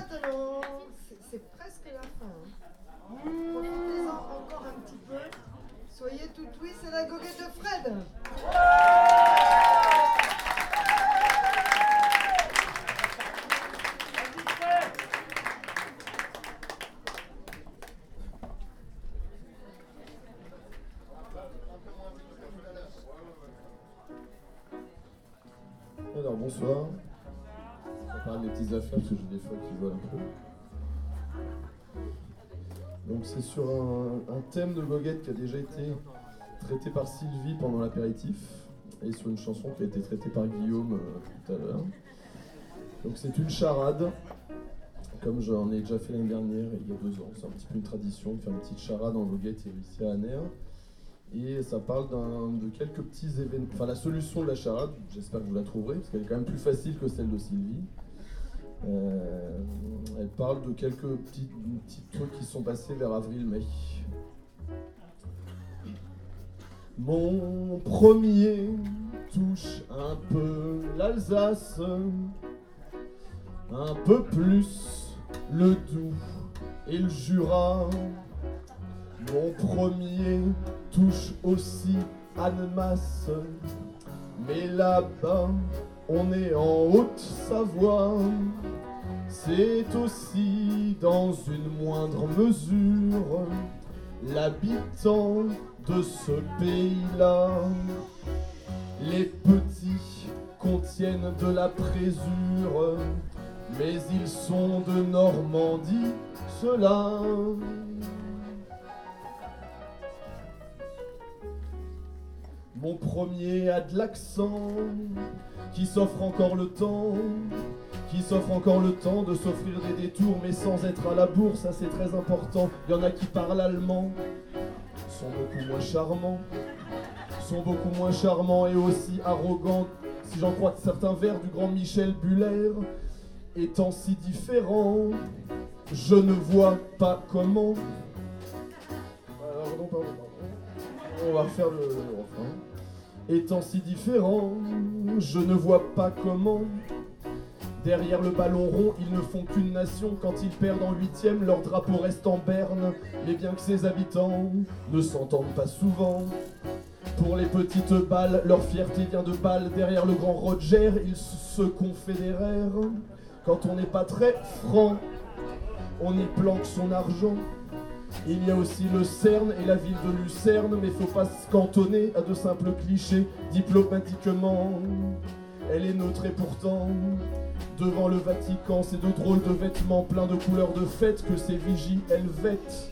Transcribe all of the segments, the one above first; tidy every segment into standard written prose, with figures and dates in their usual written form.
maintenant, c'est presque la fin. Profitez-en encore un petit peu. Soyez tout oui, c'est la goguette de Fred. Alors bonsoir, on va parler des petites affaires parce que j'ai des fois qui volent un peu. Donc c'est sur un thème de goguette qui a déjà été traité par Sylvie pendant l'apéritif et sur une chanson qui a été traitée par Guillaume tout à l'heure. Donc c'est une charade, comme j'en ai déjà fait l'année dernière et il y a 2 ans. C'est un petit peu une tradition de faire une petite charade en goguette ici à Aner. Et ça parle de quelques petits événements, enfin la solution de la charade, j'espère que vous la trouverez, parce qu'elle est quand même plus facile que celle de Sylvie. Elle parle de quelques petits trucs qui sont passés vers avril-mai. Mon premier touche un peu l'Alsace, un peu plus le Doubs et le Jura. Mon premier touche aussi Annemasse, mais là-bas, on est en Haute-Savoie. C'est aussi, dans une moindre mesure, l'habitant de ce pays-là. Les petits contiennent de la présure, mais ils sont de Normandie, ceux-là. Mon premier a de l'accent, qui s'offre encore le temps de s'offrir des détours, mais sans être à la bourre, ça c'est très important. Il y en a qui parlent allemand, sont beaucoup moins charmants et aussi arrogants, si j'en crois certains vers du grand Michel Buller. Étant si différents, je ne vois pas comment. Pardon. On va refaire le refrain. Étant si différents, je ne vois pas comment. Derrière le ballon rond, ils ne font qu'une nation. Quand ils perdent en 8e, leur drapeau reste en berne. Mais bien que ses habitants ne s'entendent pas souvent, pour les petites balles, leur fierté vient de Bâle. Derrière le grand Roger, ils se confédérèrent. Quand on n'est pas très franc, on y planque son argent. Il y a aussi le CERN et la ville de Lucerne, mais faut pas se cantonner à de simples clichés. Diplomatiquement, elle est neutre et pourtant, devant le Vatican, c'est de drôles de vêtements pleins de couleurs de fête que ces vigies helvètes.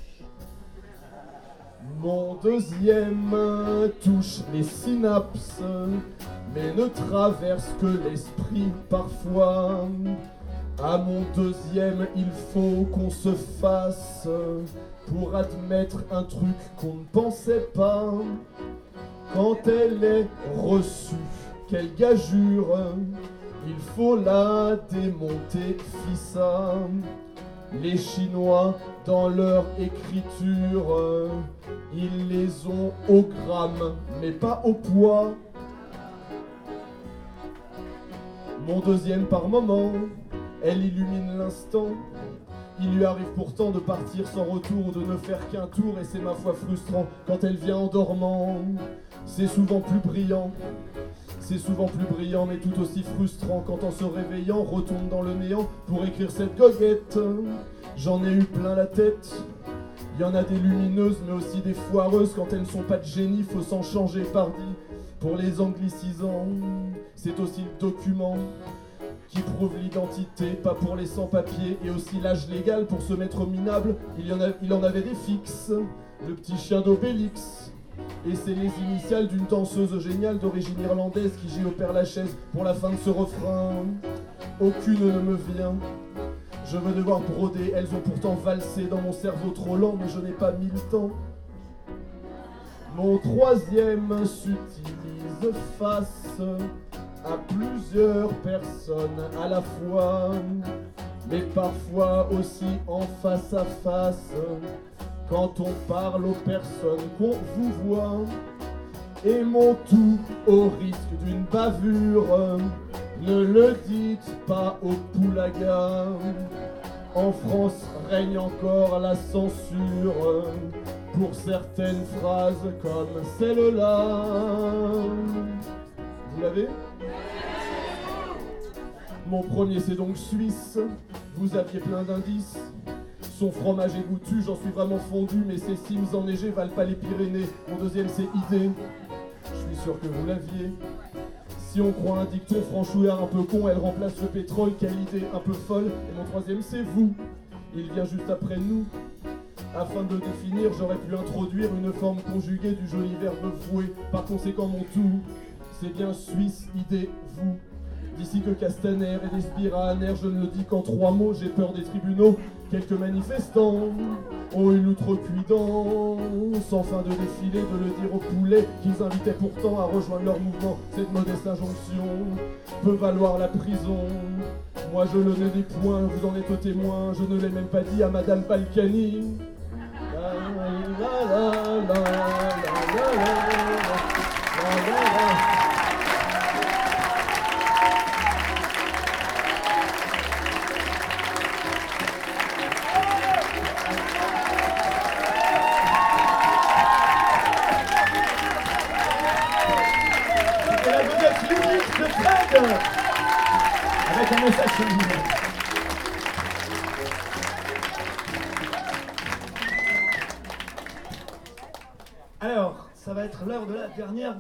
Mon deuxième touche les synapses, mais ne traverse que l'esprit parfois. À mon deuxième, il faut qu'on se fasse pour admettre un truc qu'on ne pensait pas. Quand elle est reçue, quelle gageure, il faut la démonter, fissa. Les Chinois, dans leur écriture, ils les ont au gramme, mais pas au poids. Mon deuxième par moment, elle illumine l'instant. Il lui arrive pourtant de partir sans retour, de ne faire qu'un tour, et c'est ma foi frustrant. Quand elle vient en dormant, c'est souvent plus brillant. C'est souvent plus brillant, mais tout aussi frustrant quand en se réveillant, retourne dans le néant pour écrire cette goguette. J'en ai eu plein la tête. Il y en a des lumineuses, mais aussi des foireuses. Quand elles ne sont pas de génie, faut s'en changer pardi. Pour les anglicisants, c'est aussi le document qui prouve l'identité, pas pour les sans-papiers. Et aussi l'âge légal pour se mettre au minable. Il en avait des fixes, le petit chien d'Obélix. Et c'est les initiales d'une danseuse géniale d'origine irlandaise qui géopère la chaise pour la fin de ce refrain. Aucune ne me vient, je veux devoir broder. Elles ont pourtant valsé dans mon cerveau trop lent, mais je n'ai pas mis le temps. Mon troisième s'utilise face à plusieurs personnes à la fois, mais parfois aussi en face à face. Quand on parle aux personnes qu'on vous voit, et mon tout au risque d'une bavure, ne le dites pas au poulaga. En France règne encore la censure pour certaines phrases comme celle-là. Vous l'avez ? Mon premier c'est donc suisse, vous aviez plein d'indices. Son fromage est goûtu, j'en suis vraiment fondu, mais ses cimes enneigées valent pas les Pyrénées. Mon deuxième c'est idée, je suis sûr que vous l'aviez. Si on croit un dicton franchouillard un peu con, elle remplace le pétrole, quelle idée un peu folle. Et mon troisième c'est vous, il vient juste après nous. Afin de le définir, j'aurais pu introduire une forme conjuguée du joli verbe vouer. Par conséquent mon tout, c'est bien Suisse, idée, vous. D'ici que Castaner et des Spiraner, je ne le dis qu'en 3 mots, j'ai peur des tribunaux. Quelques manifestants ont eu l'outrecuidant, sans fin de défilé, de le dire aux poulets qu'ils invitaient pourtant à rejoindre leur mouvement. Cette modeste injonction peut valoir la prison. Moi je le n'ai des points, vous en êtes témoin, je ne l'ai même pas dit à Madame Balkany. La la la la la la la la la. Avec un message subliminal. Alors, ça va être l'heure de la dernière